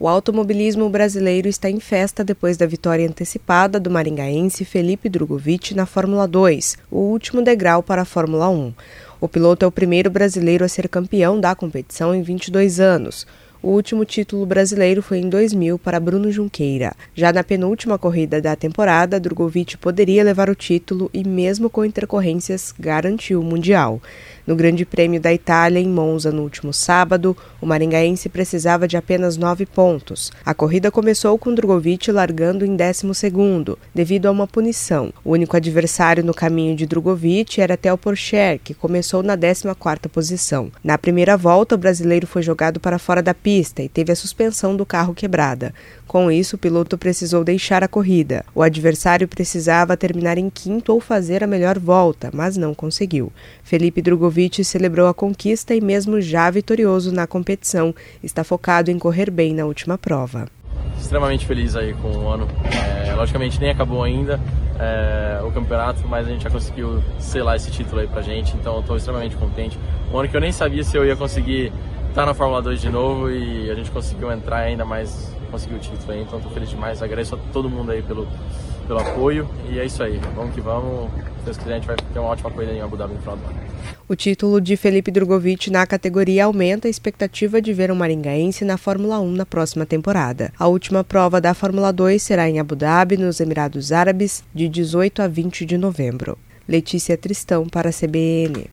O automobilismo brasileiro está em festa depois da vitória antecipada do maringaense Felipe Drugovich na Fórmula 2, o último degrau para a Fórmula 1. O piloto é o primeiro brasileiro a ser campeão da competição em 22 anos. O último título brasileiro foi em 2000 para Bruno Junqueira. Já na penúltima corrida da temporada, Drugovich poderia levar o título e, mesmo com intercorrências, garantiu o Mundial. No Grande Prêmio da Itália, em Monza, no último sábado, o maringaense precisava de apenas 9 pontos. A corrida começou com Drugovich largando em 12º, devido a uma punição. O único adversário no caminho de Drugovich era Theo Pourchaire, que começou na 14ª posição. Na primeira volta, o brasileiro foi jogado para fora da pista e teve a suspensão do carro quebrada. Com isso, o piloto precisou deixar a corrida. O adversário precisava terminar em quinto ou fazer a melhor volta, mas não conseguiu. Felipe Drugovich celebrou a conquista e, mesmo já vitorioso na competição, está focado em correr bem na última prova. Extremamente feliz aí com o ano. Logicamente nem acabou ainda o campeonato, mas a gente já conseguiu selar esse título aí pra gente, então eu estou extremamente contente. Um ano que eu nem sabia se eu ia conseguir estar na Fórmula 2 de novo e a gente conseguiu entrar ainda mais, conseguiu o título aí, então estou feliz demais, agradeço a todo mundo aí pelo apoio e é isso aí, vamos que vamos, se Deus quiser a gente vai ter uma ótima corrida em Abu Dhabi no final do ano. O título de Felipe Drugovich na categoria aumenta a expectativa de ver um maringaense na Fórmula 1 na próxima temporada. A última prova da Fórmula 2 será em Abu Dhabi, nos Emirados Árabes, de 18 a 20 de novembro. Letícia Tristão para a CBN.